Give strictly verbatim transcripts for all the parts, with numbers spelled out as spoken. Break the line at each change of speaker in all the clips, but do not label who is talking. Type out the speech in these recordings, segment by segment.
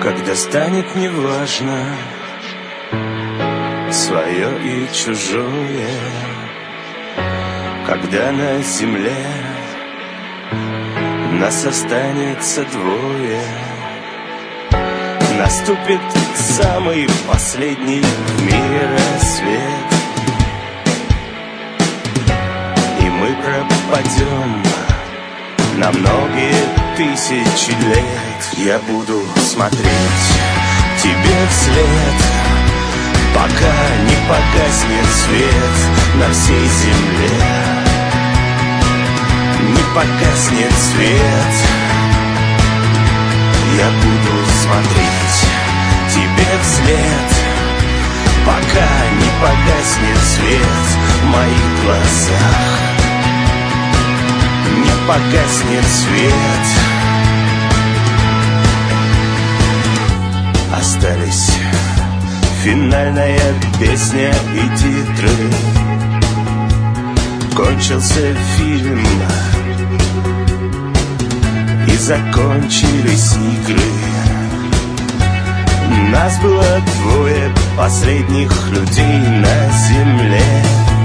Когда станет неважно свое и чужое, когда на земле нас останется двое, наступит самый последний в мире рассвет, и мы пропадем на многие тысячи лет. Я буду смотреть тебе вслед, пока не погаснет свет на всей земле. Не погаснет свет. Я буду смотреть тебе вслед, пока не погаснет свет в моих глазах. Не погаснет свет. Остались финальная песня и титры. Кончился фильм, и закончились игры. Нас было двое последних людей на земле.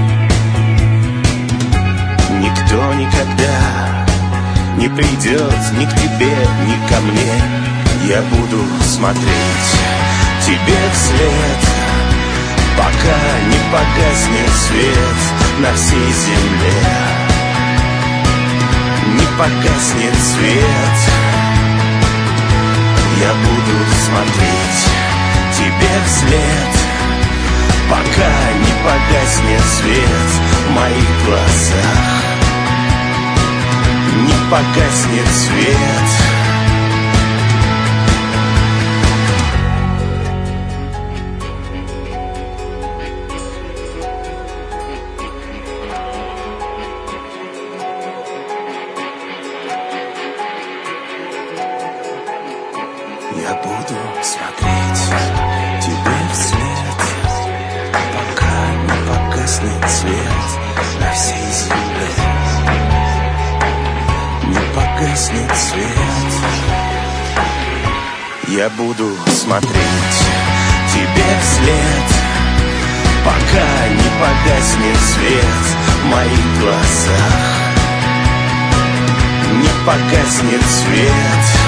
Никто никогда не придет ни к тебе, ни ко мне. Я буду смотреть тебе вслед, пока не погаснет свет на всей земле. Не погаснет свет. Я буду смотреть тебе вслед, пока не погаснет свет в моих глазах. Не погаснет свет. Я буду смотреть тебе вслед, пока не погаснет свет на всей земле. Не погаснет свет. Я буду смотреть тебе вслед, пока не погаснет свет в моих глазах. Не погаснет свет.